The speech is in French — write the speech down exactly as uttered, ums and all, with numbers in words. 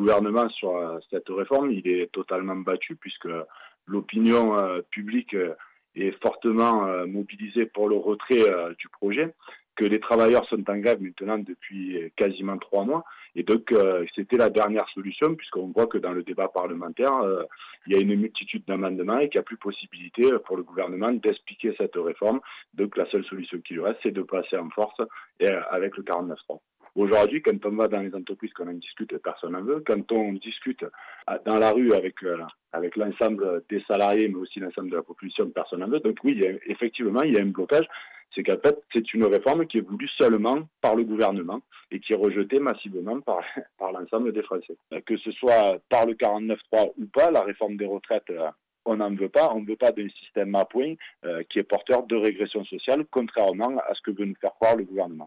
gouvernement sur euh, cette réforme, il est totalement battu puisque l'opinion euh, publique euh, est fortement euh, mobilisée pour le retrait euh, du projet, que les travailleurs sont en grève maintenant depuis quasiment trois mois. Et donc, euh, c'était la dernière solution, puisqu'on voit que dans le débat parlementaire, euh, il y a une multitude d'amendements et qu'il n'y a plus possibilité pour le gouvernement d'expliquer cette réforme. Donc, la seule solution qui lui reste, c'est de passer en force et, euh, avec le quarante-neuf trois. Aujourd'hui, quand on va dans les entreprises, qu'on en discute, personne n'en veut. Quand on discute dans la rue avec, euh, avec l'ensemble des salariés, mais aussi l'ensemble de la population, personne n'en veut. Donc oui, il y a, effectivement, il y a un blocage. C'est qu'en fait, c'est une réforme qui est voulue seulement par le gouvernement et qui est rejetée massivement par, par l'ensemble des Français. Que ce soit par le quarante-neuf trois ou pas, la réforme des retraites, on n'en veut pas. On ne veut pas d'un système à points euh, qui est porteur de régression sociale, contrairement à ce que veut nous faire croire le gouvernement.